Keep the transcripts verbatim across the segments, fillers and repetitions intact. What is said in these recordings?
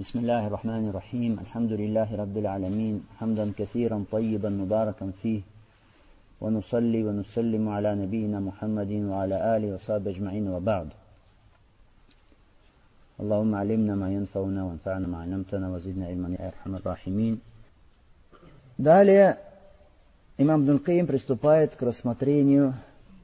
بسم الله الرحمن الرحيم الحمد لله رب العالمين حمدا كثيرا طيبا مباركا فيه ونصلي ونسلم على نبينا محمد وعلى آله وصحبه أجمعين وبعد. اللهم علمنا ما ينفعنا وانفعنا ما علمتنا وزدنا علما يا أرحم الراحمين. Далее имам Ибн Кайим приступает к рассмотрению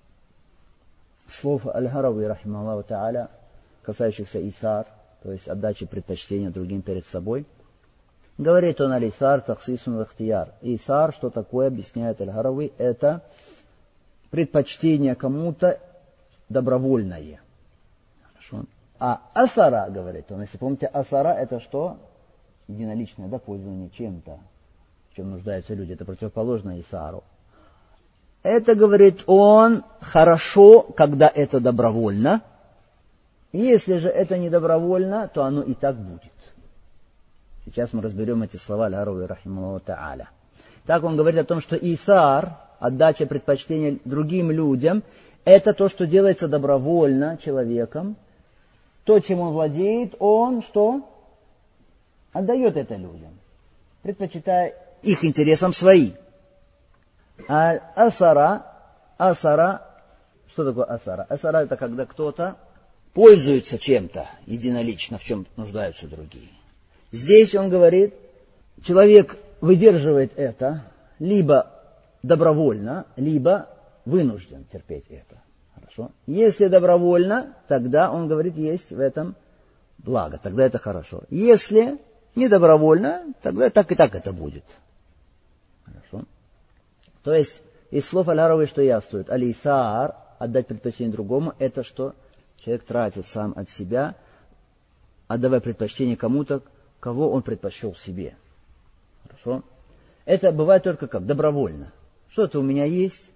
слов Аль-Харави рахимахуллаху тааля, касающихся исар, то есть отдачи предпочтения другим перед собой. Говорит он: аль-исар таксисун ва-ихтияр. Исар, что такое, объясняет Аль-Харави, это предпочтение кому-то добровольное. Хорошо. А асара, говорит он, если помните, асара это что? Единоличное, да, пользование чем-то, в чем нуждаются люди. Это противоположно исару. Это, говорит он, хорошо, когда это добровольно. Если же это не добровольно, то оно и так будет. Сейчас мы разберем эти слова Аль-Харави рахимахуллаху тааля. Так он говорит о том, что исар, отдача предпочтения другим людям, это то, что делается добровольно человеком. То, чем он владеет, он что? Отдает это людям, предпочитая их интересам свои. А асара, асара, что такое асара? Асара это когда кто-то пользуется чем-то единолично, в чем нуждаются другие. Здесь он говорит, человек выдерживает это либо добровольно, либо вынужден терпеть это. Хорошо? Если добровольно, тогда он говорит, есть в этом благо, тогда это хорошо. Если не добровольно, тогда так и так это будет. Хорошо? То есть из слов Аль-Харави что яствует? Аль-исар, отдать предпочтение другому, это что? Человек тратит сам от себя, отдавая предпочтение кому-то, кого он предпочел себе. Хорошо? Это бывает только как? Добровольно. Что-то у меня есть,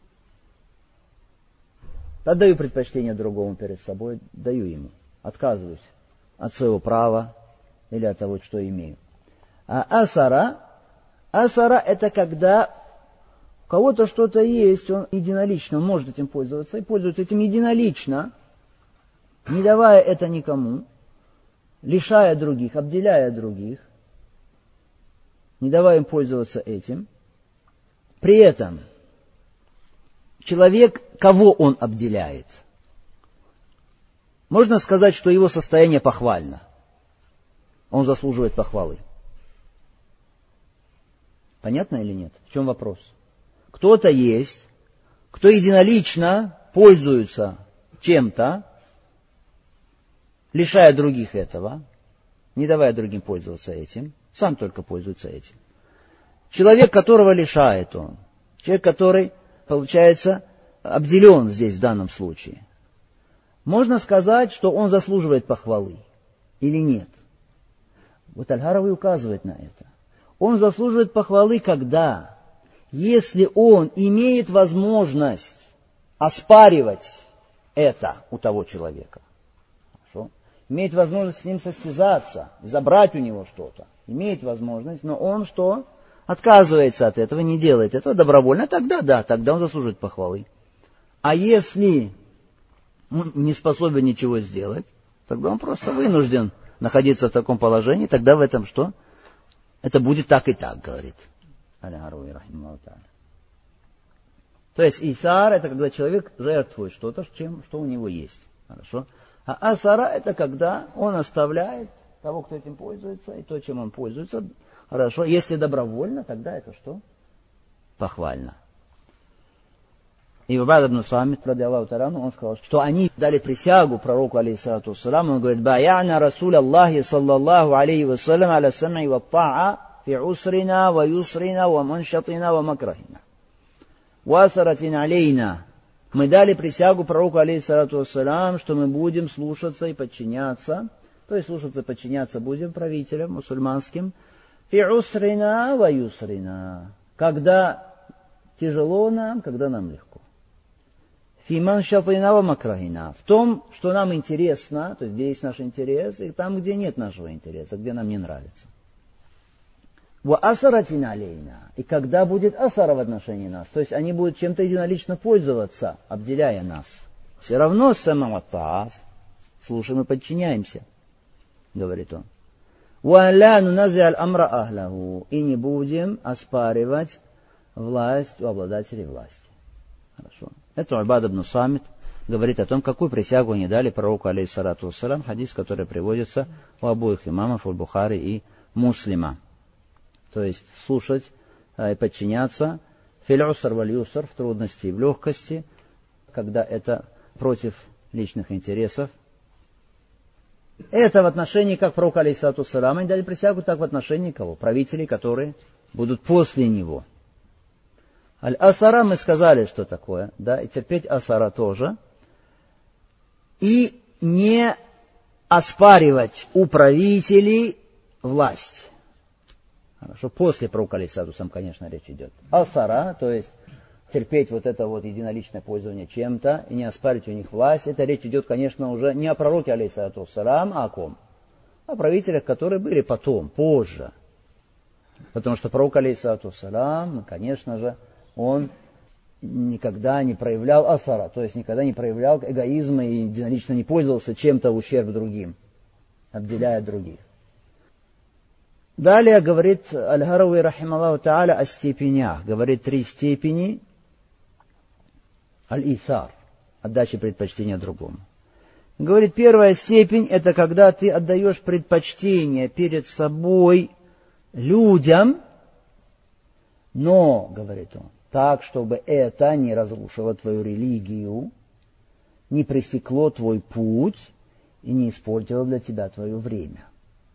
отдаю предпочтение другому перед собой, даю ему. Отказываюсь от своего права или от того, что имею. А асара, асара это когда у кого-то что-то есть, он единолично, он может этим пользоваться и пользуется этим единолично, не давая это никому, лишая других, обделяя других, не давая им пользоваться этим. При этом человек, кого он обделяет? Можно сказать, что его состояние похвально. Он заслуживает похвалы. Понятно или нет? В чем вопрос? Кто-то есть, кто единолично пользуется чем-то, лишая других этого, не давая другим пользоваться этим, сам только пользуется этим. Человек, которого лишает он, человек, который, получается, обделен здесь в данном случае, можно сказать, что он заслуживает похвалы или нет? Вот Аль-Харави указывает на это. Он заслуживает похвалы, когда, если он имеет возможность оспаривать это у того человека, имеет возможность с ним состязаться, забрать у него что-то. Имеет возможность, но он что? Отказывается от этого, не делает этого добровольно, тогда да, тогда он заслужит похвалы. А если он не способен ничего сделать, тогда он просто вынужден находиться в таком положении, тогда в этом что? Это будет так и так, говорит Аль-Харави рахимахуллаху тааля. То есть исар это когда человек жертвует что-то, чем, что у него есть. Хорошо? А асара это когда он оставляет того, кто этим пользуется, и то, чем он пользуется. Хорошо. Если добровольно, тогда это что? Похвально. И Убад ибн Самит, ради Аллаху та'аля, он сказал, что они дали присягу пророку, алейхиссалату вассалам. Он говорит: «Бая'на Расул Аллахи саллаллаху алейхи вассалям аля сам'i ва та'a фи усрина ва юсрина ва маншатина ва макрахина. Ва асаратин алейна». Мы дали присягу пророку, алейхиссалату вассалам, что мы будем слушаться и подчиняться, то есть слушаться и подчиняться будем правителям мусульманским, фи усрина ва юсрина, когда тяжело нам, когда нам легко. Фи маншатина ва макрахина, в том, что нам интересно, то есть где есть наш интерес, и там, где нет нашего интереса, где нам не нравится. Ва асаратин алейна, и когда будет асара в отношении нас, то есть они будут чем-то единолично пользоваться, обделяя нас. Все равно самого таас, слушаем и подчиняемся, говорит он. وَلَا نُنَزِعَ الْأَمْرَ أَهْلَهُ. И не будем оспаривать власть у обладателей власти. Хорошо. Это Убад ибн Самит говорит о том, какую присягу они дали пророку, алейхиссалату вассалям, хадис, который приводится у обоих имамов, у Бухари и Муслима. То есть слушать и подчиняться фил-уср валь-юср, в трудности и в легкости, когда это против личных интересов. Это в отношении как пророка, алейхиссалату вассалям, они дали присягу, так в отношении кого? Правителей, которые будут после него. Аль-асара мы сказали, что такое, да, и терпеть асара тоже. И не оспаривать у правителей власть. Хорошо, после пророка, алейхиссалату вассалям, конечно, речь идет. Асара, то есть терпеть вот это вот единоличное пользование чем-то и не оспаривать у них власть, это речь идет, конечно, уже не о пророке, алейхиссалату вассалям, а о ком? О правителях, которые были потом, позже. Потому что пророк, алейхиссалату вассалям, конечно же, он никогда не проявлял асара, то есть никогда не проявлял эгоизма и единолично не пользовался чем-то в ущерб другим, обделяя других. Далее говорит Аль-Харави, рахималлаху та'аля, о степенях. Говорит три степени. Аль-Исар, отдача предпочтения другому. Говорит, первая степень, это когда ты отдаешь предпочтение перед собой людям, но, говорит он, так, чтобы это не разрушило твою религию, не пресекло твой путь и не испортило для тебя твое время.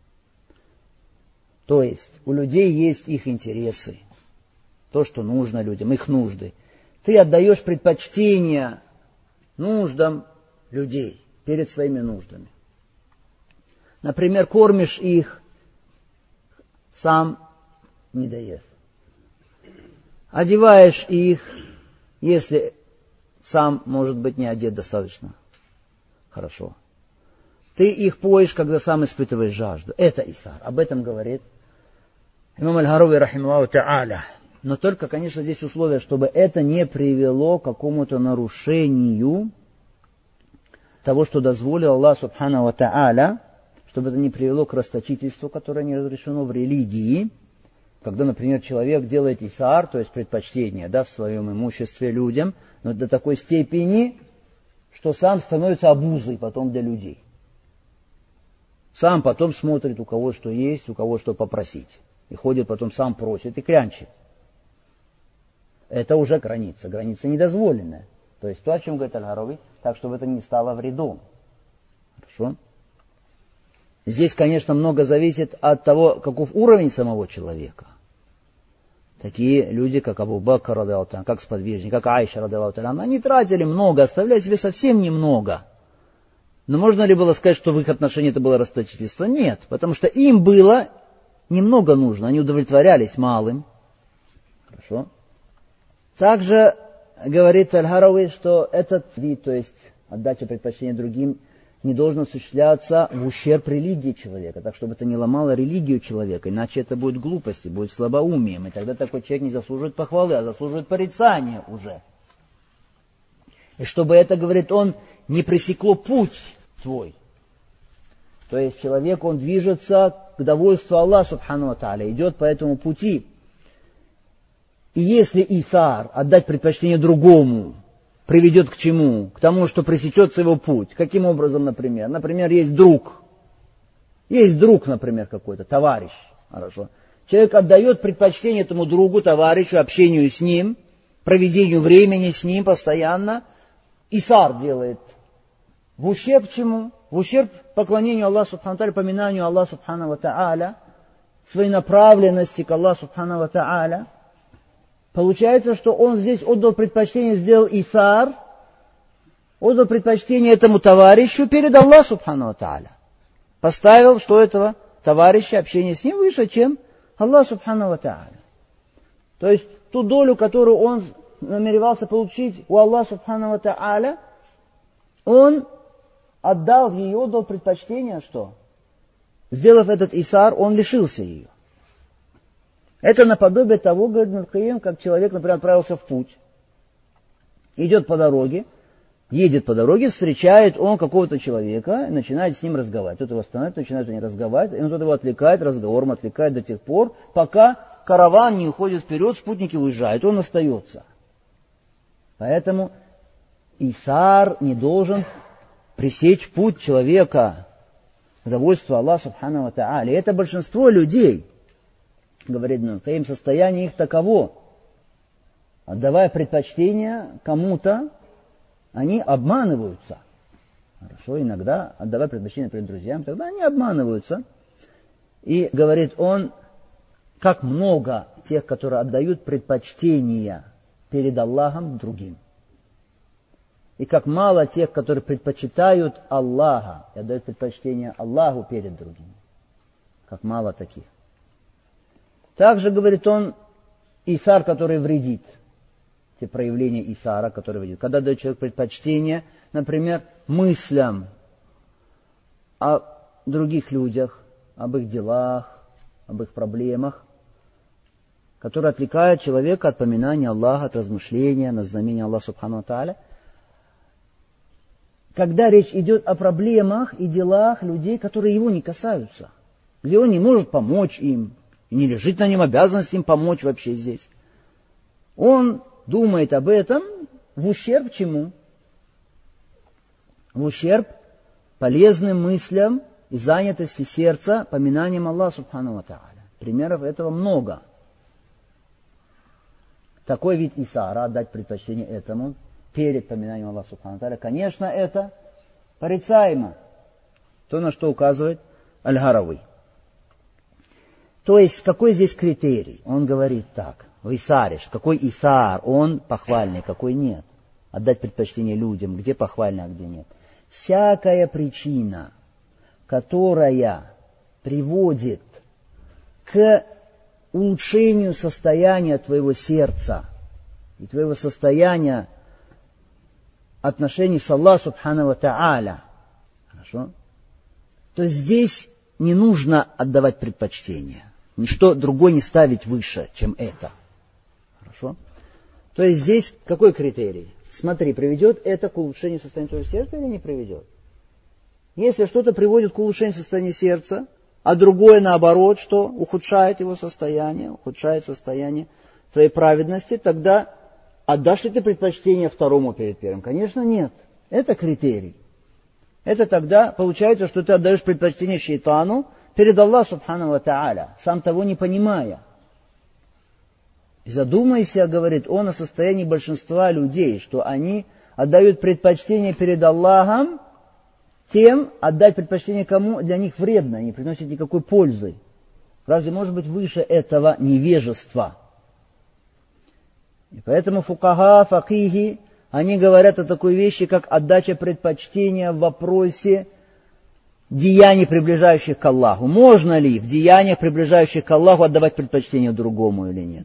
То есть у людей есть их интересы, то, что нужно людям, их нужды. Ты отдаешь предпочтение нуждам людей перед своими нуждами. Например, кормишь их, сам не доев. Одеваешь их, если сам, может быть, не одет достаточно хорошо. Ты их поешь, когда сам испытываешь жажду. Это исар. Об этом говорит имам Аль-Харави, рахималлаху та'аля. Но только, конечно, здесь условие, чтобы это не привело к какому-то нарушению того, что дозволил Аллах субхану ва та'аля, чтобы это не привело к расточительству, которое не разрешено в религии. Когда, например, человек делает исар, то есть предпочтение, да, в своем имуществе людям, но до такой степени, что сам становится обузой потом для людей. Сам потом смотрит, у кого что есть, у кого что попросить. И ходит потом, сам просит и клянчит. Это уже граница, граница недозволенная. То есть то, о чем говорит Аль-Харави, так, чтобы это не стало вредом. Хорошо? Здесь, конечно, много зависит от того, каков уровень самого человека. Такие люди, как Абу Бакр, радиаллаху та'аля, как сподвижники, как Айша, радиаллаху та'аля, они тратили много, оставляя себе совсем немного. Но можно ли было сказать, что в их отношении это было расточительство? Нет, потому что им было немного нужно, они удовлетворялись малым. Хорошо. Также говорит Аль-Харави, что этот вид, то есть отдача предпочтения другим, не должен осуществляться в ущерб религии человека, так чтобы это не ломало религию человека, иначе это будет глупостью, будет слабоумием, и тогда такой человек не заслуживает похвалы, а заслуживает порицания уже. И чтобы это, говорит он, не пресекло путь твой. То есть человек, он движется к довольству Аллаха субхану ва тааля, идет по этому пути. И если исар, отдать предпочтение другому, приведет к чему? К тому, что пресечется его путь. Каким образом, например? Например, есть друг. Есть друг, например, какой-то, товарищ. Хорошо. Человек отдает предпочтение этому другу, товарищу, общению с ним, проведению времени с ним постоянно. Исар делает. В ущерб чему? В ущерб поклонению Аллаху субхану ва тааля, поминанию Аллаха субхану ва тааля, своей направленности к Аллаху субхану ва тааля. Получается, что он здесь отдал предпочтение, сделал исар, отдал предпочтение этому товарищу перед Аллахом субхану ва тааля. Поставил, что этого товарища, общение с ним выше, чем Аллах субхану ва тааля. То есть ту долю, которую он намеревался получить у Аллаха субхану ва тааля, он отдал ее, отдал предпочтение, что? Сделав этот исар, он лишился ее. Это наподобие того, говорит Ибн Кайим, как человек, например, отправился в путь, идет по дороге, Едет по дороге, встречает он какого-то человека, начинает с ним разговаривать. Тот его останавливает, начинает с ним разговаривать, и он тот его отвлекает, разговором отвлекает до тех пор, пока караван не уходит вперед, спутники уезжают, он остается. Поэтому исар не должен пресечь путь человека к довольству Аллаха субхану ва тааля. И это большинство людей, говорит Ибн Кайим, состояние их таково. Отдавая предпочтение кому-то, они обманываются. Хорошо, иногда, отдавая предпочтение перед друзьям, тогда они обманываются. И говорит он, как много тех, которые отдают предпочтение перед Аллахом другим. И как мало тех, которые предпочитают Аллаха и отдают предпочтение Аллаху перед другими. Как мало таких. Также, говорит он, исар, который вредит. Те проявления исара, которые вредит. Когда дает человек предпочтение, например, мыслям о других людях, об их делах, об их проблемах, которые отвлекают человека от поминания Аллаха, от размышления на знамение Аллаха субхану ва тааля. Когда речь идет о проблемах и делах людей, которые его не касаются, где он не может помочь им, и не лежит на нем обязанность им помочь вообще здесь. Он думает об этом в ущерб чему? В ущерб полезным мыслям и занятости сердца поминанием Аллаха субхану ва тааля. Примеров этого много. Такой вид исара, отдать предпочтение этому перед поминанием Аллаха субхану ва тааля, конечно, это порицаемо. То, на что указывает Аль-Гарави. То есть, какой здесь критерий? Он говорит так. В исаре, какой исар, он похвальный, какой нет. Отдать предпочтение людям, где похвально, а где нет. Всякая причина, которая приводит к улучшению состояния твоего сердца и твоего состояния отношений с Аллахом субхану ва тааля, хорошо? То здесь не нужно отдавать предпочтение. Ничто другое не ставить выше, чем это. Хорошо? То есть здесь какой критерий? Смотри, приведет это к улучшению состояния твоего сердца или не приведет? Если что-то приводит к улучшению состояния сердца, а другое наоборот, что ухудшает его состояние, ухудшает состояние твоей праведности, тогда отдашь ли ты предпочтение второму перед первым? Конечно, нет. Это критерий. Это тогда получается, что ты отдаешь предпочтение шейтану перед Аллахом субхану ва тааля, сам того не понимая. И задумайся, говорит он, о состоянии большинства людей, что они отдают предпочтение перед Аллахом, тем отдать предпочтение кому для них вредно, не приносит никакой пользы. Разве может быть выше этого невежества? И поэтому фукаха, факихи, они говорят о такой вещи, как отдача предпочтения в вопросе деяний, приближающих к Аллаху. Можно ли в деяниях, приближающих к Аллаху, отдавать предпочтение другому или нет?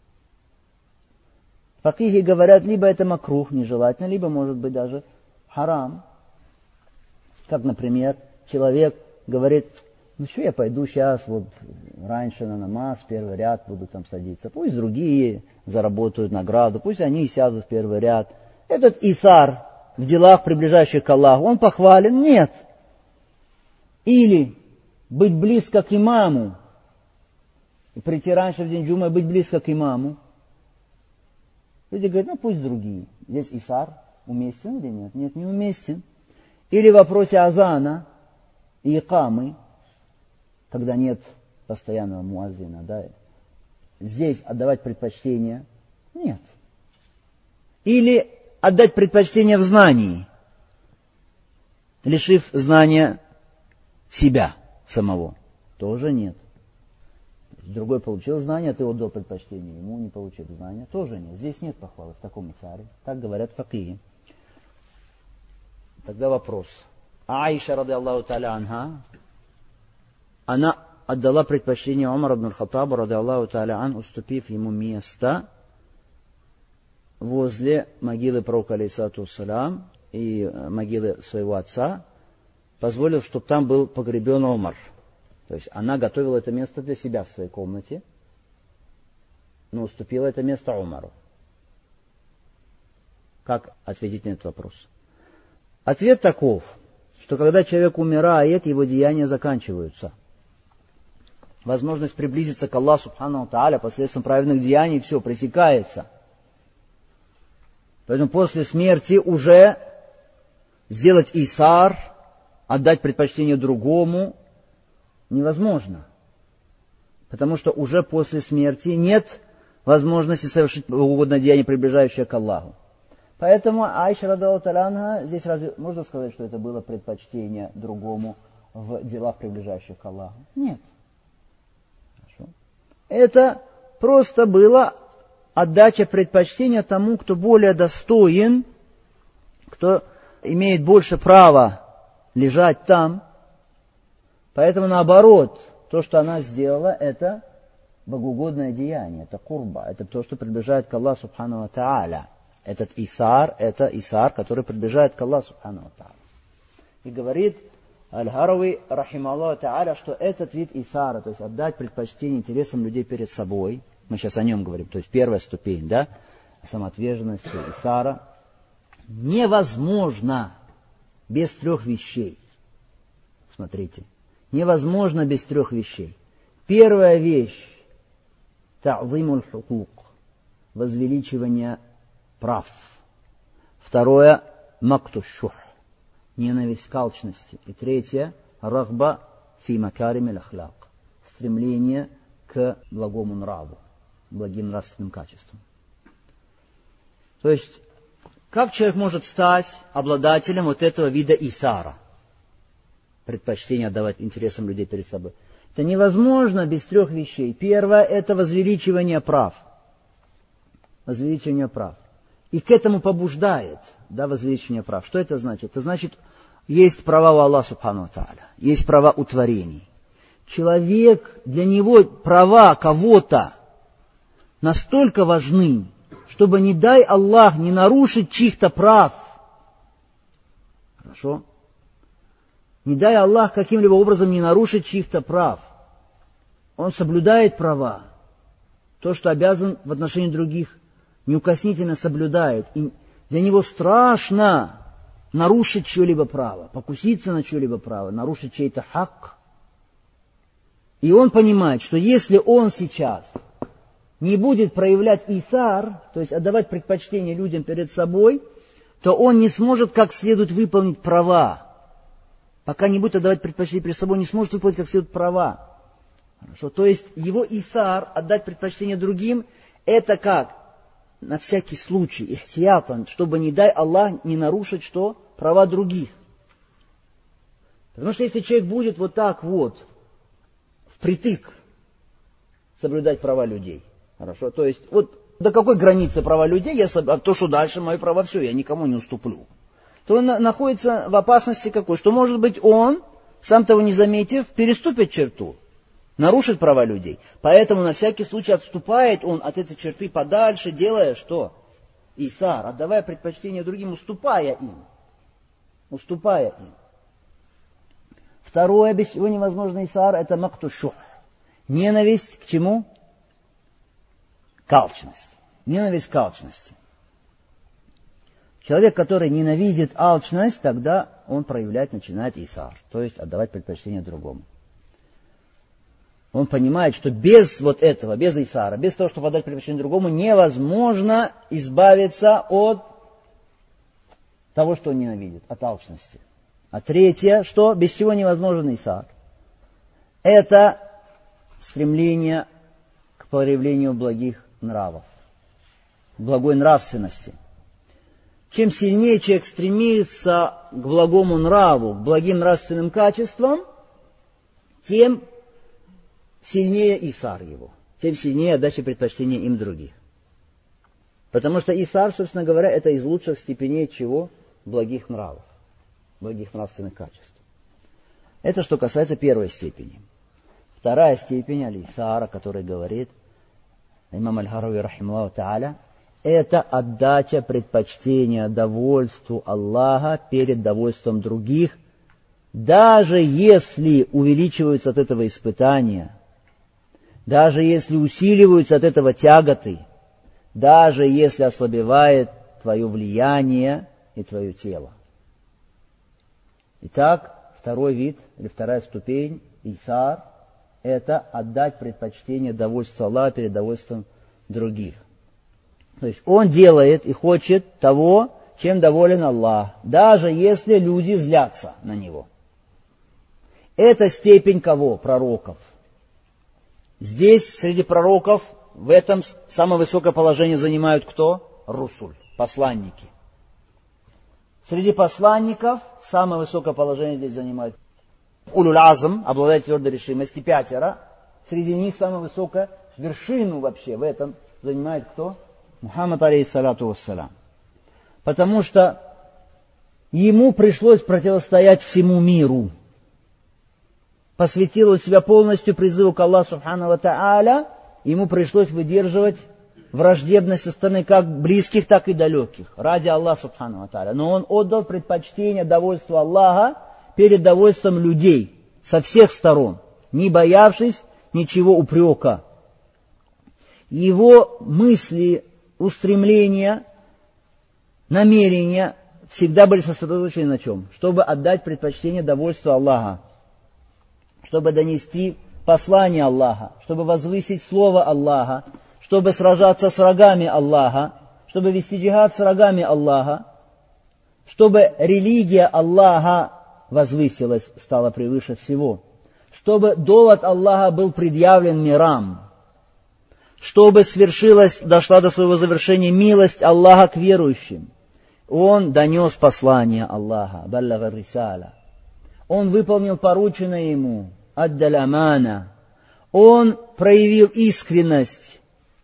Факихи говорят, либо это макрух, нежелательно, либо может быть даже харам. Как, например, человек говорит, ну что я пойду сейчас, вот раньше на намаз, первый ряд буду там садиться. Пусть другие заработают награду, пусть они сядут в первый ряд. Этот исар в делах, приближающих к Аллаху, он похвален? Нет. Или быть близко к имаму, и прийти раньше в день джумы, быть близко к имаму. Люди говорят, ну пусть другие. Здесь исар уместен или нет? Нет, не уместен. Или в вопросе азана и икамы, когда нет постоянного муаззина, да, здесь отдавать предпочтение? Нет. Или отдать предпочтение в знании, лишив знания себя самого? Тоже нет. Другой получил знание, а ты отдал предпочтение, ему не получил знания, тоже нет. Здесь нет похвалы в таком исаре. Так говорят факихи. Тогда вопрос. Аиша, ради Аллаху та'аля анха, она отдала предпочтение Умару ибн аль-Хаттабу, ради Аллаху та'аля ан, уступив ему место возле могилы пророка, алейхиссалату вассалям, и могилы своего отца, позволил, чтобы там был погребен Умар. То есть она готовила это место для себя в своей комнате, но уступила это место Умару. Как ответить на этот вопрос? Ответ таков, что когда человек умирает, его деяния заканчиваются. Возможность приблизиться к Аллаху Субхану ва Тааля посредством праведных деяний, все, пресекается. Поэтому после смерти уже сделать исар, отдать предпочтение другому, невозможно. Потому что уже после смерти нет возможности совершить угодное деяние, приближающее к Аллаху. Поэтому Айша радхиаллаху та'аля анха, здесь разве можно сказать, что это было предпочтение другому в делах, приближающих к Аллаху? Нет. Хорошо. Это просто было отдача предпочтения тому, кто более достоин, кто имеет больше права лежать там. Поэтому наоборот, то, что она сделала, это богоугодное деяние, это курба, это то, что приближает к Аллаху Субхану ва Тааля. Этот исар, это исар, который приближает к Аллаху Субхану ва Тааля. И говорит Аль-Харави, рахималлаху та'аля, что этот вид исара, то есть отдать предпочтение интересам людей перед собой, мы сейчас о нем говорим, то есть первая ступень, да, самоотверженности, исара, невозможно без трех вещей. Смотрите, невозможно без трех вещей. Первая вещь – та'зимуль хукук, возвеличивание прав. Второе – макту шух, ненависть к алчности. И третье – рахба фи макаримиль ахляк, стремление к благому нраву, благим нравственным качествам. То есть, как человек может стать обладателем вот этого вида исара? Предпочтение отдавать интересам людей перед собой. Это невозможно без трех вещей. Первое – это возвеличивание прав. Возвеличивание прав. И к этому побуждает, да, возвеличивание прав. Что это значит? Это значит, есть права у Аллаха Субхану ва Тааля, есть права у творений. Человек, для него права кого-то настолько важны, чтобы, не дай Аллах, не нарушить чьих-то прав. Хорошо? Не дай Аллах каким-либо образом не нарушить чьих-то прав. Он соблюдает права. То, что обязан в отношении других, неукоснительно соблюдает. И для него страшно нарушить чье-либо право, покуситься на чье-либо право, нарушить чей-то хак. И он понимает, что если он сейчас не будет проявлять исар, то есть отдавать предпочтение людям перед собой, то он не сможет как следует выполнить права. Пока не будет отдавать предпочтение перед собой, не сможет выполнить как следует права. Хорошо? То есть его исар, отдать предпочтение другим, это как? На всякий случай, ихтиятан, чтобы, не дай Аллах, не нарушить что? Права других. Потому что если человек будет вот так вот, впритык, соблюдать права людей, хорошо, то есть вот до какой границы права людей, я соб... то, что дальше мои права, все, я никому не уступлю, то он находится в опасности какой, что, может быть, он, сам того не заметив, переступит черту, нарушит права людей. Поэтому на всякий случай отступает он от этой черты подальше, делая что? Исар, отдавая предпочтение другим, уступая им. Уступая им. Второе, без чего невозможно исар, это макту шух. Ненависть к чему? К алчности. Ненависть к алчности. Человек, который ненавидит алчность, тогда он проявлять начинает исар, то есть отдавать предпочтение другому. Он понимает, что без вот этого, без исара, без того, чтобы отдать предпочтение другому, невозможно избавиться от того, что он ненавидит, от алчности. А третье, что без чего невозможен исар, это стремление к проявлению благих нравов, благой нравственности. Чем сильнее человек стремится к благому нраву, к благим нравственным качествам, тем сильнее исар его, тем сильнее отдача предпочтения им других. Потому что исар, собственно говоря, это из лучших степеней чего? Благих нравов, благих нравственных качеств. Это что касается первой степени. Вторая степень аль-исара, который говорит имам Аль-Харави рахимахуллаху та'аля, это отдача предпочтения довольству Аллаха перед довольством других, даже если увеличиваются от этого испытания, даже если усиливаются от этого тяготы, даже если ослабевает твое влияние и твое тело. Итак, второй вид, или вторая ступень, исар, это отдать предпочтение довольству Аллаха перед довольством других. То есть он делает и хочет того, чем доволен Аллах, даже если люди злятся на него. Это степень кого? Пророков. Здесь среди пророков в этом самое высокое положение занимают кто? Русуль, посланники. Среди посланников самое высокое положение здесь занимают улюль азм, обладает твердой решимости, пятеро. Среди них самое высокое, вершину вообще в этом занимает кто? Мухаммад алейхиссалату вассалям. Потому что ему пришлось противостоять всему миру. Посвятил он себя полностью призыву к Аллаху субхану ва та'аля, ему пришлось выдерживать враждебность со стороны как близких, так и далеких, ради Аллаха субхану ва та'аля. Но он отдал предпочтение довольству Аллаха перед довольством людей со всех сторон, не боявшись ничего упрека. Его мысли, устремления, намерения всегда были сосредоточены на чем? Чтобы отдать предпочтение довольству Аллаха, чтобы донести послание Аллаха, чтобы возвысить слово Аллаха, чтобы сражаться с врагами Аллаха, чтобы вести джихад с врагами Аллаха, чтобы религия Аллаха возвысилась, стала превыше всего, чтобы довод Аллаха был предъявлен мирам, чтобы свершилась, дошла до своего завершения милость Аллаха к верующим. Он донес послание Аллаха, баллага рисаля. Он выполнил порученное ему, аддаль амана. Он проявил искренность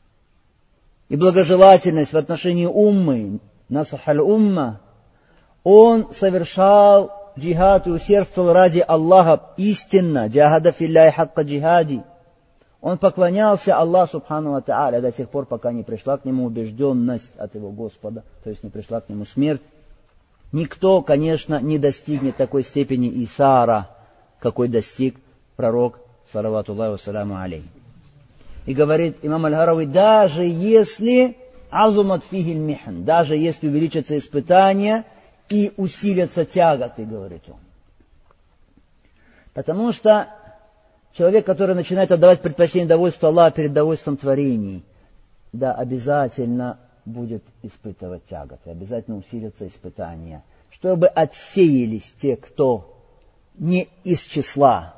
и благожелательность в отношении уммы, насахаль умма. Он совершал джихад и усердствовал ради Аллаха истинно, джахада филляхи хакка джихади. Он поклонялся Аллаху субхану ва та'аля до тех пор, пока не пришла к нему убежденность от его Господа, то есть не пришла к нему смерть. Никто, конечно, не достигнет такой степени исара, какой достиг пророк, салаватуллахи вассаляму алейхи. И говорит имам Аль-Харави, даже если азумат фихиль михан, даже если увеличатся испытания и усилятся тяготы, говорит он. Потому что человек, который начинает отдавать предпочтение довольству Аллаха перед довольством творений, да, обязательно будет испытывать тяготы, обязательно усилятся испытания, чтобы отсеялись те, кто не из числа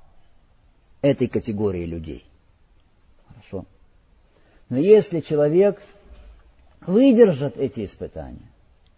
этой категории людей. Хорошо. Но если человек выдержит эти испытания,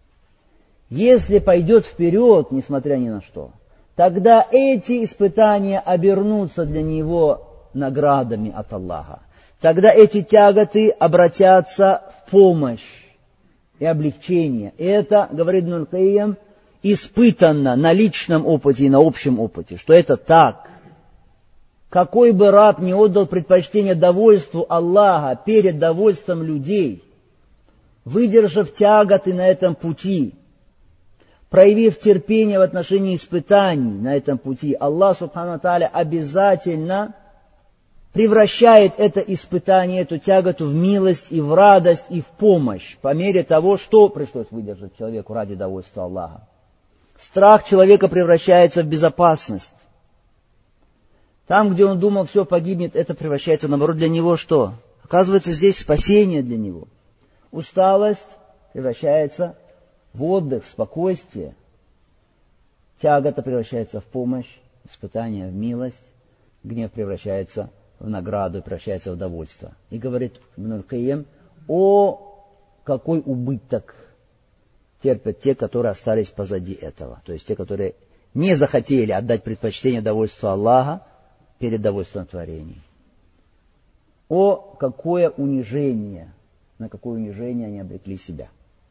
если пойдет вперед, несмотря ни на что, тогда эти испытания обернутся для него наградами от Аллаха. Тогда эти тяготы обратятся в помощь и облегчение. И это, говорит Ибн аль-Кайим, испытано на личном опыте и на общем опыте, что это так. Какой бы раб ни отдал предпочтение довольству Аллаха перед довольством людей, выдержав тяготы на этом пути, проявив терпение в отношении испытаний на этом пути, Аллах субхану ва тааля обязательно превращает это испытание, эту тяготу в милость и в радость и в помощь, по мере того, что пришлось выдержать человеку ради довольства Аллаха. Страх человека превращается в безопасность. Там, где он думал, все погибнет, это превращается, наоборот, для него что? Оказывается, здесь спасение для него. Усталость превращается в отдых, в спокойствие. Тягота превращается в помощь, испытание в милость, гнев превращается в награду, превращается в довольство. И говорит Ибн аль-Кайим, о, какой убыток терпят те, которые остались позади этого. То есть те, которые не захотели отдать предпочтение довольству Аллаха перед довольством творений. О, какое унижение, на какое унижение они обрекли себя.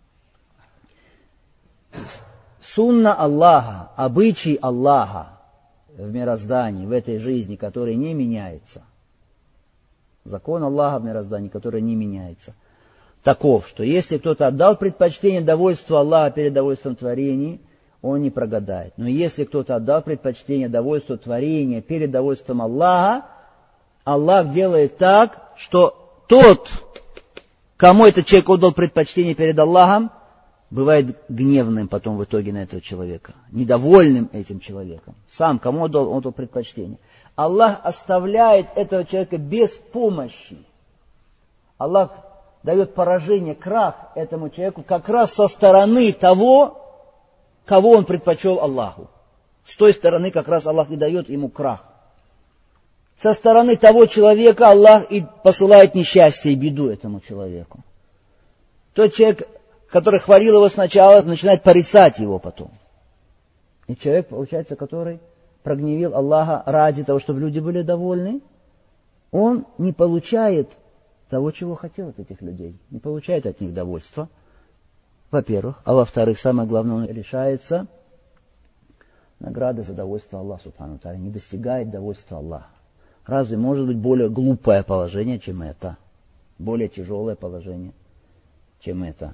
Сунна Аллаха, обычай Аллаха в мироздании, в этой жизни, который не меняется. Закон Аллаха в мироздании, который не меняется. Таков, что если кто-то отдал предпочтение довольству Аллаха перед довольством творений, он не прогадает. Но если кто-то отдал предпочтение довольству творения перед довольством Аллаха, Аллах делает так, что тот, кому этот человек отдал предпочтение перед Аллахом, бывает гневным потом в итоге на этого человека, недовольным этим человеком. Сам, кому он дал, он дал предпочтение. Аллах оставляет этого человека без помощи. Аллах дает поражение, крах этому человеку как раз со стороны того, кого он предпочел Аллаху. С той стороны как раз Аллах и дает ему крах. Со стороны того человека Аллах и посылает несчастье и беду этому человеку. Тот человек, который хвалил его сначала, начинает порицать его потом. И человек, получается, который прогневил Аллаха ради того, чтобы люди были довольны, он не получает того, чего хотел от этих людей. Не получает от них довольства, во-первых. А во-вторых, самое главное, он лишается награды за довольство Аллаха, субхану ва тааля, не достигает довольства Аллаха. Разве может быть более глупое положение, чем это? Более тяжелое положение, чем это?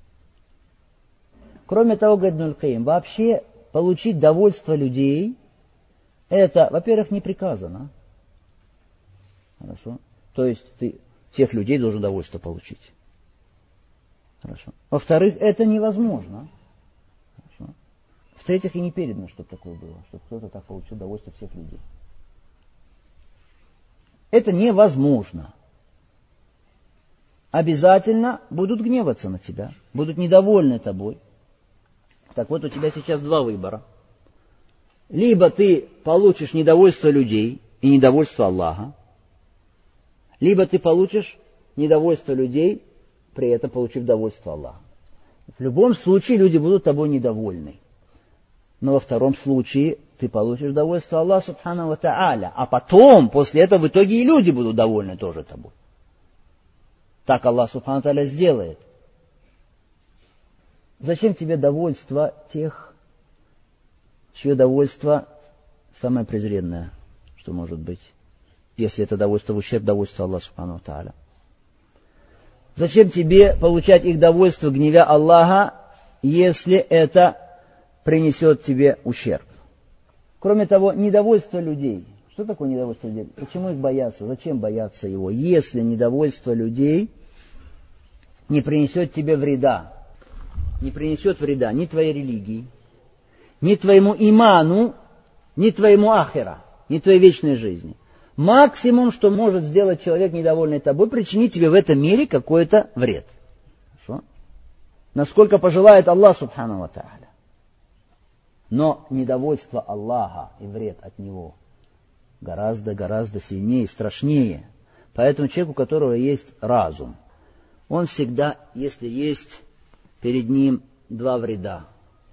Кроме того, говорит Ибн аль-Каим, вообще получить довольство людей, это, во-первых, не приказано. Хорошо? То есть ты тех людей должен довольство получить. Хорошо. Во-вторых, это невозможно. Хорошо. В-третьих, и не передано, чтобы такое было, чтобы кто-то так получил довольство всех людей. Это невозможно. Обязательно будут гневаться на тебя, будут недовольны тобой. Так вот, у тебя сейчас два выбора. Либо ты получишь недовольство людей и недовольство Аллаха, либо ты получишь недовольство людей, при этом получив довольство Аллаха. В любом случае люди будут тобой недовольны. Но во втором случае ты получишь довольство Аллаха субхану ва тааля, а потом, после этого, в итоге и люди будут довольны тоже тобой. Так Аллах субхану ва тааля сделает. Зачем тебе довольство тех, чье довольство самое презренное, что может быть, если это довольство в ущерб довольству Аллаха субхану ва тааля? Зачем тебе получать их довольство, гневя Аллаха, если это принесет тебе ущерб? Кроме того, недовольство людей. Что такое недовольство людей? Почему их боятся? Зачем бояться его? Если недовольство людей не принесет тебе вреда, не принесет вреда ни твоей религии, ни твоему иману, ни твоему ахира, ни твоей вечной жизни. Максимум, что может сделать человек, недовольный тобой, причинить тебе в этом мире какой-то вред. Хорошо? Насколько пожелает Аллах субхану ва тааля. Но недовольство Аллаха и вред от Него гораздо-гораздо сильнее и страшнее. Поэтому человек, у которого есть разум, он всегда, если есть перед ним два вреда,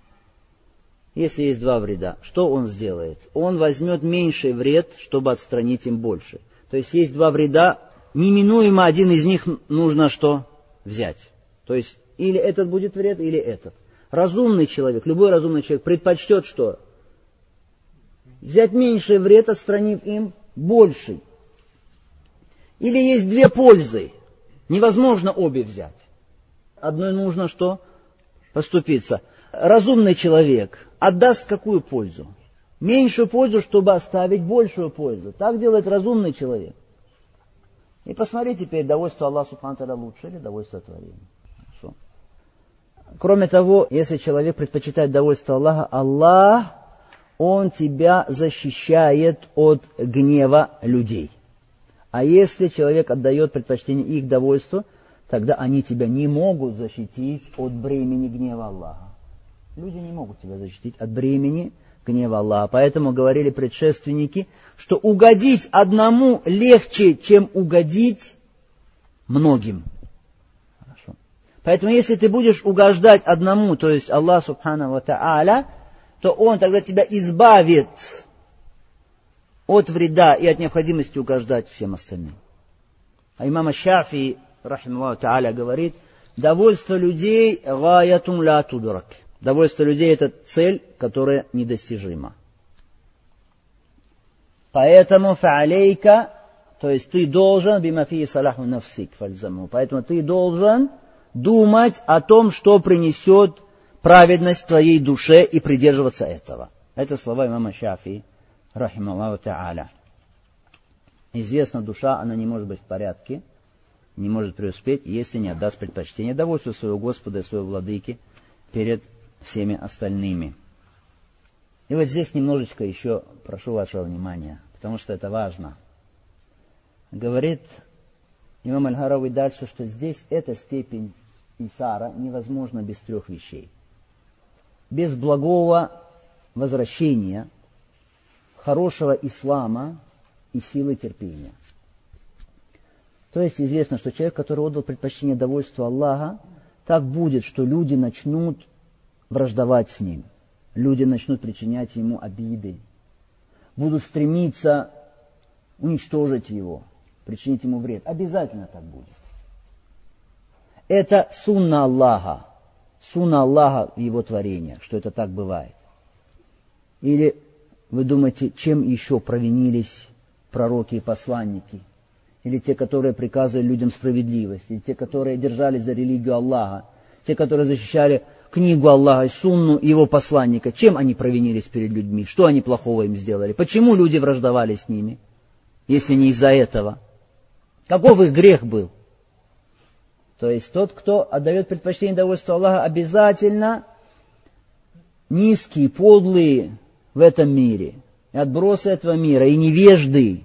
если есть два вреда, что он сделает? Он возьмет меньший вред, чтобы отстранить им больше. То есть есть два вреда, неминуемо один из них нужно что? Взять. То есть или этот будет вред, или этот. Разумный человек, любой разумный человек предпочтет что? Взять меньший вред, отстранив им больший. Или есть две пользы. Невозможно обе взять. Одной нужно что? Поступиться. Разумный человек отдаст какую пользу? Меньшую пользу, чтобы оставить большую пользу. Так делает разумный человек. И посмотри теперь, довольство Аллаха субхану ва тааля лучше или довольство творения. Хорошо. Кроме того, если человек предпочитает довольство Аллаха, Аллах, Он тебя защищает от гнева людей. А если человек отдает предпочтение их довольству, тогда они тебя не могут защитить от бремени гнева Аллаха. Люди не могут тебя защитить от бремени гнева Аллаха. Поэтому говорили предшественники, что угодить одному легче, чем угодить многим. Хорошо. Поэтому если ты будешь угождать одному, то есть Аллаху субхану ва тааля, то Он тогда тебя избавит от вреда и от необходимости угождать всем остальным. А имам Шафии, рахимахуллаху тааля, говорит, довольство людей гаятун ла тудрак. Довольство людей – это цель, которая недостижима. Поэтому фа'алейка, то есть ты должен, бимафии салаху нафсик фальзаму, поэтому ты должен думать о том, что принесет праведность твоей душе и придерживаться этого. Это слова имама Шафии, рахимахуллаху тааля. Известно, душа, она не может быть в порядке, не может преуспеть, если не отдаст предпочтение довольству своего Господа и своего Владыки, перед всеми остальными. И вот здесь немножечко еще прошу вашего внимания, потому что это важно. Говорит имам Аль-Харави дальше, что здесь эта степень исара невозможна без трех вещей. Без благого возвращения, хорошего ислама и силы терпения. То есть известно, что человек, который отдал предпочтение довольству Аллаха, так будет, что люди начнут враждовать с ним. Люди начнут причинять ему обиды, будут стремиться уничтожить его, причинить ему вред. Обязательно так будет. Это сунна Аллаха, сунна Аллаха в его творении, что это так бывает. Или вы думаете, чем еще провинились пророки и посланники? Или те, которые приказывали людям справедливость? Или те, которые держались за религию Аллаха? Те, которые защищали книгу Аллаха и сунну его посланника? Чем они провинились перед людьми? Что они плохого им сделали? Почему люди враждовали с ними, если не из-за этого? Каков их грех был? То есть тот, кто отдает предпочтение довольству Аллаха, обязательно низкие, подлые в этом мире, и отбросы этого мира, и невежды,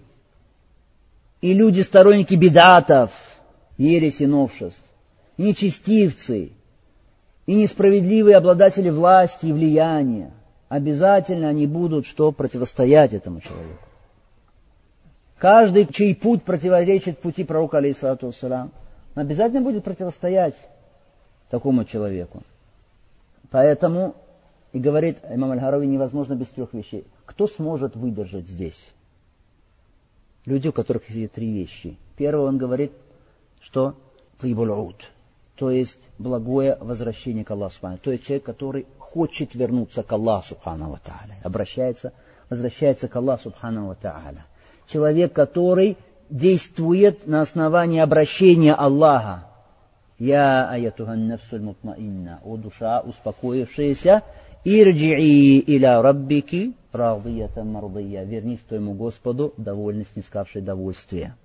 и люди, сторонники бидатов, ереси новшеств, и нечестивцы, и несправедливые обладатели власти и влияния, обязательно они будут что? Противостоять этому человеку. Каждый, чей путь противоречит пути пророка, алейхиссалату вассалям, обязательно будет противостоять такому человеку. Поэтому, и говорит имам Аль-Харави, невозможно без трех вещей. Кто сможет выдержать здесь? Люди, у которых есть три вещи. Первое, он говорит, что тайбуль ауд, то есть благое возвращение к Аллаху субхану. То есть человек, который хочет вернуться к Аллаху субхану ва тааля, обращается, возвращается к Аллаху субхану ва тааля. Человек, который действует на основании обращения Аллаха. Я аятухан нафсуль мутмаинна, о душа успокоившаяся, ирджии иля раббики радиятан мардия, вернись к твоему Господу, довольный, снискавший довольствие.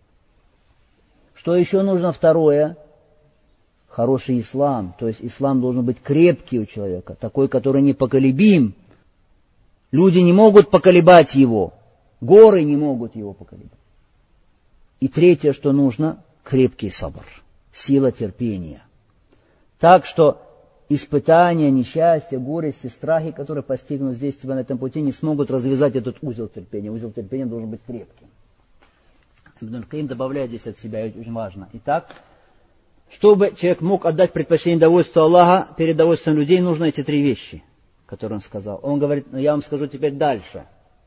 Что еще нужно второе? Хороший ислам, то есть ислам должен быть крепкий у человека, такой, который непоколебим. Люди не могут поколебать его, горы не могут его поколебать. И третье, что нужно, крепкий сабр, сила терпения. Так что испытания, несчастья, горести, страхи, которые постигнут здесь тебя на этом пути, не смогут развязать этот узел терпения. Узел терпения должен быть крепким. Ибн аль-Каим добавляет здесь от себя, это очень важно. Итак, чтобы человек мог отдать предпочтение довольству Аллаха перед довольством людей, нужно эти три вещи, которые он сказал. Он говорит, ну я вам скажу теперь дальше.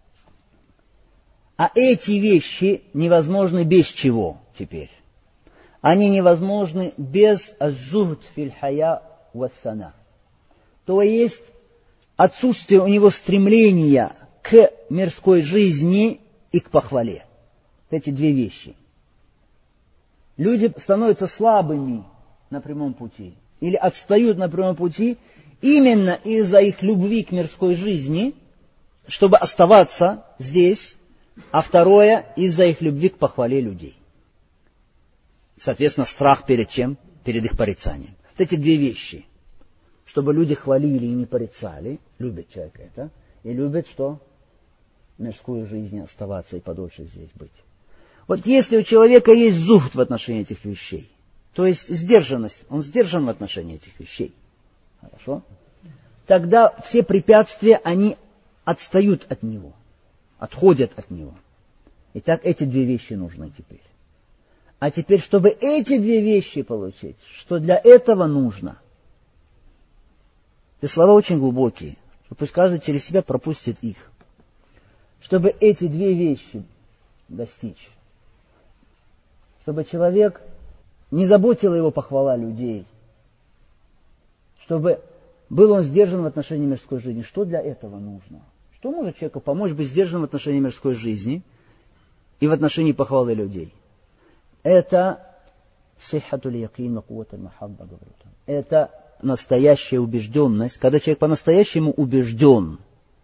А эти вещи невозможны без чего теперь? Они невозможны без аззухд филь хая вассана. То есть отсутствие у него стремления к мирской жизни и к похвале. Эти две вещи. Люди становятся слабыми на прямом пути или отстают на прямом пути именно из-за их любви к мирской жизни, чтобы оставаться здесь, а второе из-за их любви к похвале людей. Соответственно, страх перед чем? Перед их порицанием. Вот эти две вещи. Чтобы люди хвалили и не порицали, любит человек это, и любит что? Мирскую жизнь, оставаться и подольше здесь быть. Вот если у человека есть зухд в отношении этих вещей, то есть сдержанность, он сдержан в отношении этих вещей, хорошо? Тогда все препятствия, они отстают от него, отходят от него. Итак, эти две вещи нужны теперь. А теперь, чтобы эти две вещи получить, что для этого нужно? Эти слова очень глубокие, что пусть каждый через себя пропустит их. Чтобы эти две вещи достичь, чтобы человек не заботила его похвала людей, чтобы был он сдержан в отношении мирской жизни. Что для этого нужно? Что может человеку помочь быть сдержанным в отношении мирской жизни и в отношении похвалы людей? Это сиххатуль якин ва кувватуль махабба, говорит он. Это настоящая убежденность, когда человек по-настоящему убежден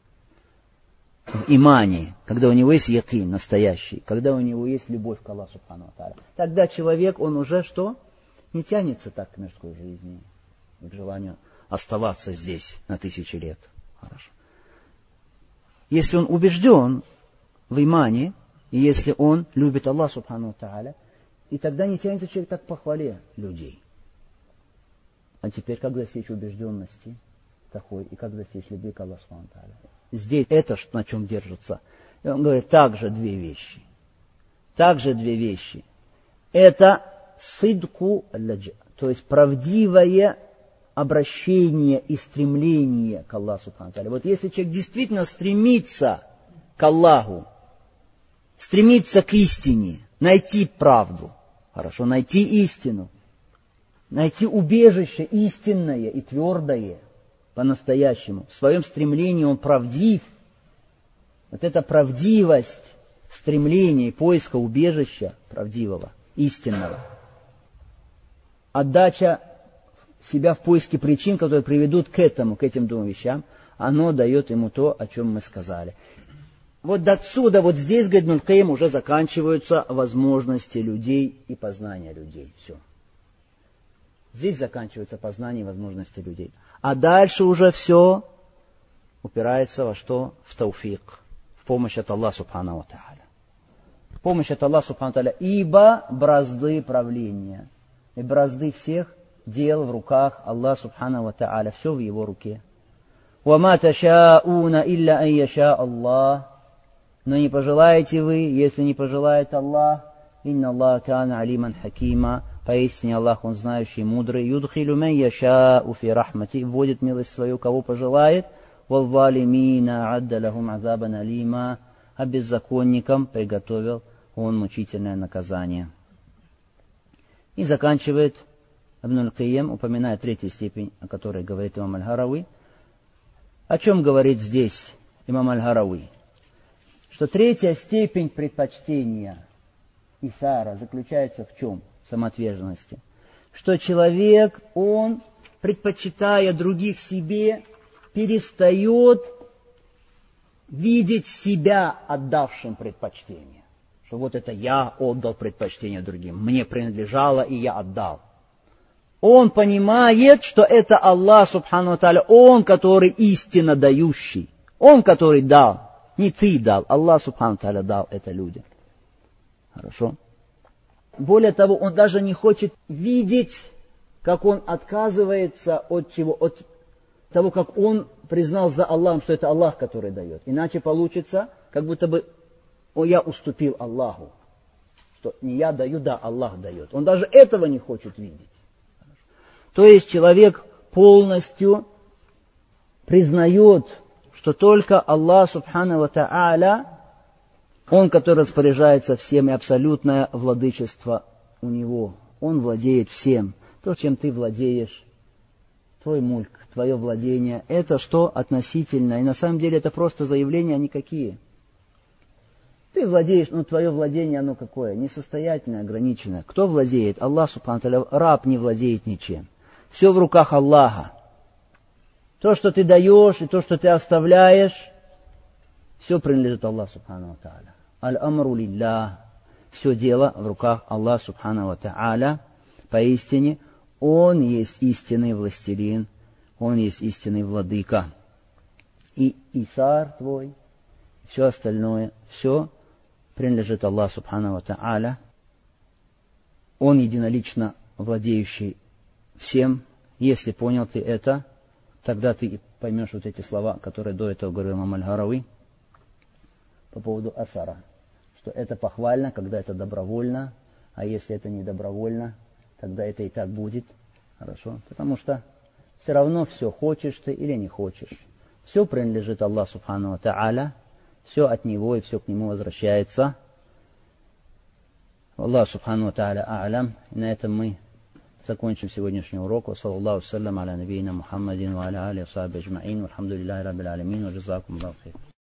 в имане, когда у него есть якин настоящий, когда у него есть любовь к Аллаху субхану ва тааля. Тогда человек, он уже что? Не тянется так к мирской жизни, к желанию оставаться здесь на тысячи лет. Хорошо. Если он убежден в имане, и если он любит Аллаха субхану тааля, и тогда не тянется человек так к похвале людей. А теперь как достичь убежденности такой, и как достичь любви к Аллаху субхану тааля? Здесь это на чем держится. И он говорит, также две вещи. Также две вещи. Это сидку алладжа, то есть правдивое обращение и стремление к Аллаху субхану тааля. Вот если человек действительно стремится к Аллаху, стремится к истине, найти правду, хорошо, найти истину, найти убежище истинное и твердое, по-настоящему. В своем стремлении он правдив. Вот эта правдивость, стремление, поиска убежища правдивого, истинного. Отдача себя в поиске причин, которые приведут к этому, к этим двум вещам, оно дает ему то, о чем мы сказали. Вот отсюда, вот здесь, говорит Ибн аль-Кайим, уже заканчиваются возможности людей и познания людей. Все. Здесь заканчиваются познание и возможности людей. А дальше уже все упирается во что? В тауфик, в помощь от Аллаха субхану тааля. В помощь от Аллаха субхану тааля. Ибо бразды правления и бразды всех дел в руках Аллаха субхану тааля. Все в его руке. وَمَا تَشَاءُونَ إِلَّا أَن يَشَاءَ اللَّهُ. Но не пожелаете вы, если не пожелает Аллах, «Инна Аллах кана алиман хакима». Поистине Аллах, Он знающий и мудрый. «Юдхилу ман яшау фи рахмати». Вводит милость свою, кого пожелает. «Валзалимина адда лахум азабан алима». А беззаконникам приготовил Он мучительное наказание. И заканчивает Ибн аль-Кайим, упоминая третью степень, о которой говорит имам аль-Харави. О чем говорит здесь имам аль-Харави? Что третья степень предпочтения Исара заключается в чем? В самоотверженности. Что человек, он, предпочитая других себе, перестает видеть себя отдавшим предпочтение. Что вот это я отдал предпочтение другим, мне принадлежало и я отдал. Он понимает, что это Аллах субхану тааля, Он, который истинно дающий, Он, который дал. Не ты дал, Аллах субхану тааля дал это людям. Хорошо? Более того, он даже не хочет видеть, как он отказывается от чего, от того, как он признал за Аллахом, что это Аллах, который дает. Иначе получится, как будто бы о, я уступил Аллаху. Что не я даю, да, Аллах дает. Он даже этого не хочет видеть. То есть человек полностью признает, что только Аллах субхану ва тааля, Он, который распоряжается всем, и абсолютное владычество у Него. Он владеет всем. То, чем ты владеешь, твой мульк, твое владение, это что относительно. И на самом деле это просто заявления никакие. Ты владеешь, но твое владение, оно какое? Несостоятельное, ограниченное. Кто владеет? Аллах субхану ва тааля. Раб не владеет ничем. Все в руках Аллаха. То, что ты даешь, и то, что ты оставляешь, все принадлежит Аллаху субхану ва тааля. Аль-амру лиллах. Все дело в руках Аллаха субхану ва тааля. Поистине, Он есть истинный властелин, Он есть истинный владыка. И исар твой, все остальное, все принадлежит Аллаху субхану ва тааля. Он единолично владеющий всем. Если понял ты это, тогда ты поймешь вот эти слова, которые до этого говорил имам аль-Харави по поводу асара. Что это похвально, когда это добровольно, а если это не добровольно, тогда это и так будет. Хорошо? Потому что все равно все, хочешь ты или не хочешь. Все принадлежит Аллаху субхану ва тааля, все от Него и все к Нему возвращается. Аллах субхану ва тааля а'лям. И на этом мы закончим сегодняшний урок. Саллаллаху саллям аля набийна Мухаммадин ва аля алихи ва сахбихи аджмаин. Вальхамдулиллахи раббил алямин. Ва джазакум Аллаху хайр.